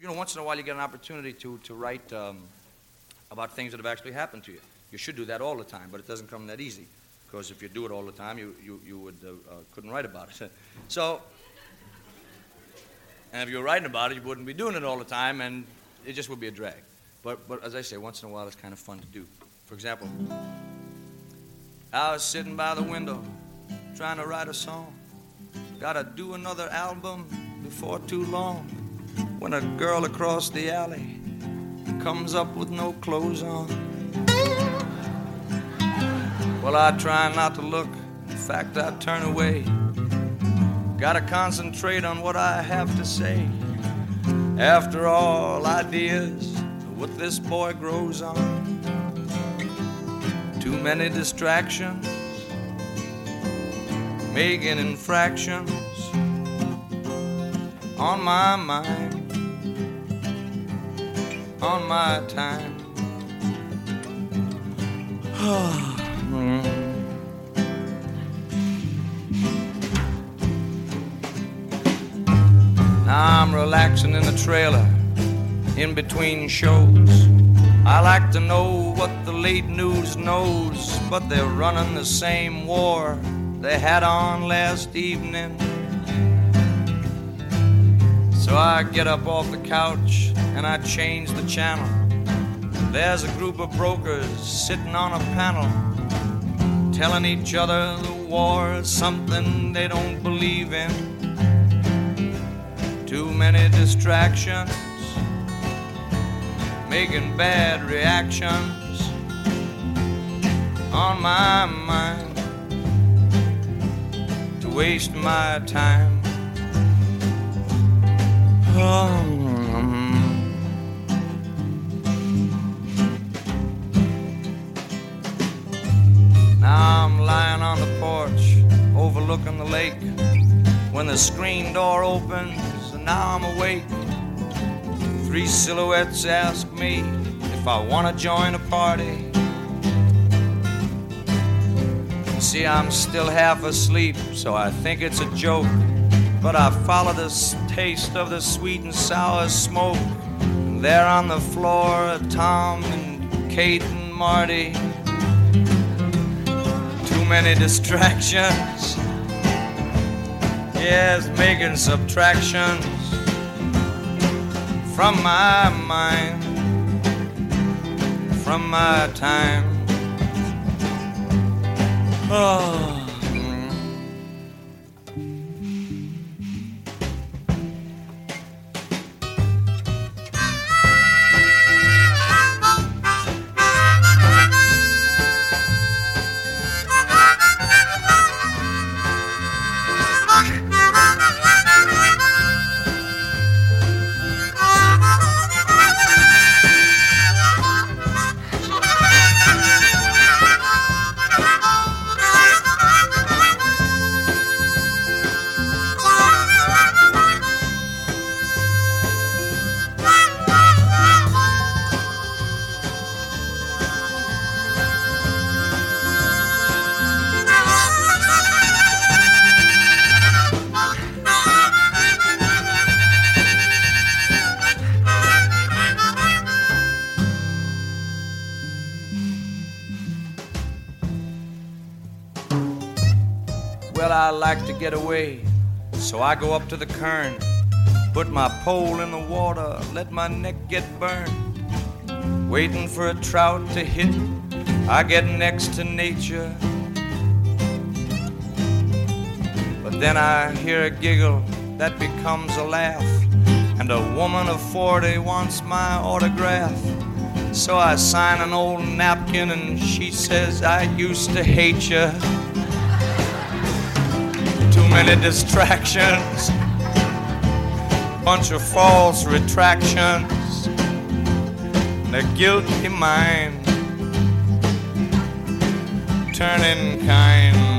once in a while you get an opportunity to write about things that have actually happened to you. You should do that all the time, but it doesn't come that easy, because if you do it all the time, you would couldn't write about it. So, and if you were writing about it, you wouldn't be doing it all the time, and it just would be a drag. But as I say, once in a while, it's kind of fun to do. For example, I was sitting by the window, trying to write a song. Gotta do another album before too long, when a girl across the alley comes up with no clothes on. Well, I try not to look. In fact, I turn away. Gotta concentrate on what I have to say. After all, ideas what this boy grows on. Too many distractions, making infractions on my mind, on my time. Now I'm relaxing in the trailer in between shows. I like to know what the late news knows, but they're running the same war they had on last evening. So I get up off the couch and I change the channel. There's a group of brokers sitting on a panel, telling each other the war is something they don't believe in. Too many distractions, making bad reactions on my mind, to waste my time. Now I'm lying on the porch overlooking the lake when the screen door opens, and now I'm awake. 3 silhouettes ask me if I want to join a party. See, I'm still half asleep, so I think it's a joke, but I follow the taste of the sweet and sour smoke. And there on the floor are Tom and Kate and Marty. Too many distractions, yes, making subtractions from my mind, from my time. Oh. Well, I like to get away, so I go up to the kern, put my pole in the water, let my neck get burned. Waiting for a trout to hit, I get next to nature. But then I hear a giggle that becomes a laugh, and a woman of 40 wants my autograph. So I sign an old napkin and she says, I used to hate you. Too many distractions, bunch of false retractions, the guilty mind turning kind.